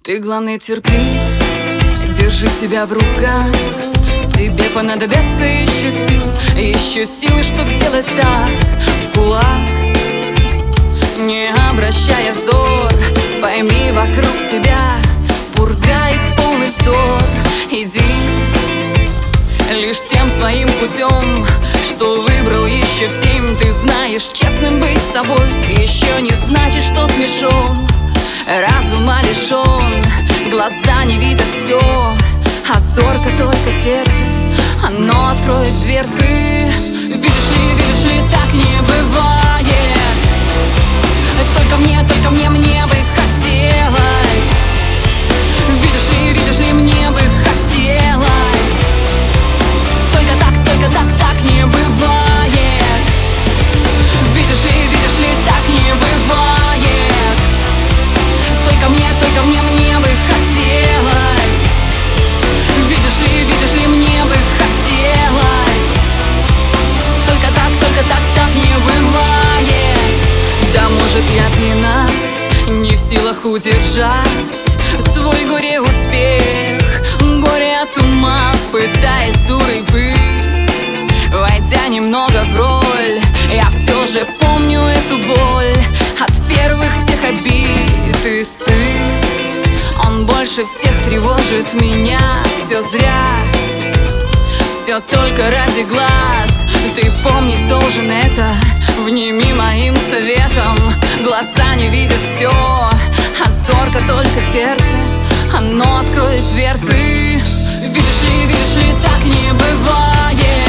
Ты, главное, терпи, держи себя в руках. Тебе понадобятся еще силы, чтоб делать так, в кулак. Не обращая взор, пойми, вокруг тебя пурга и полный вздор. Иди лишь тем своим путем, что выбрал еще в 7. Ты знаешь, честным быть собой еще не значит, что смешон. Разума лишен, глаза не видят все, а зорко только сердце, оно откроет дверцы. Видишь ли, так не бывает. Только мне бы хотелось. Видишь ли, мне бы хотелось. Только так не бывает. Видишь ли, так не бывает. Только мне бы хотелось. Видишь ли, мне бы хотелось. Только так не бывает. Да, может, я пьяна, не в силах удержать свой горе-успех. Горе от ума, пытаясь дурой быть. Войдя немного в роль, я все же помню эту боль от первых тех обид и стыд. Он больше всех тревожит меня. Все зря, все только ради глаз. Ты помнить должен это, внеми моим советом. Глаза не видят все, а зорко только сердце, оно откроет дверцы. Видишь ли, так не бывает.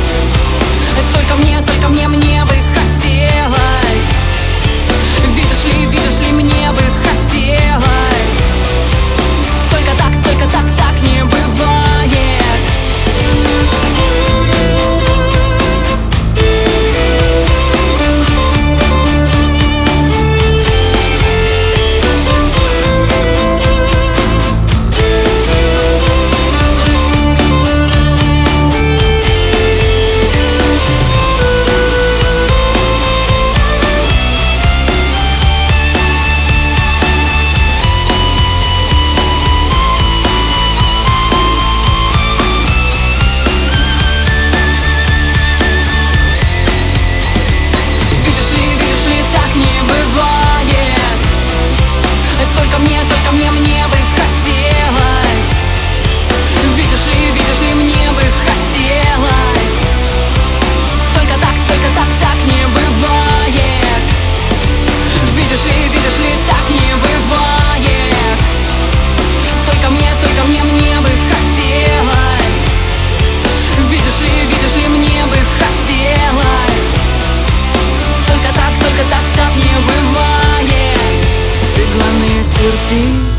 Только мне бы хотелось. Видишь ли, мне бы хотелось. Только так не бывает. Мне бы хотелось. Видишь ли, мне бы хотелось. Только так не бывает. Видишь ли, так не бывает. Только мне бы хотелось. Видишь ли, мне бы хотелось. Только так не бывает. Ты, главное, терпи.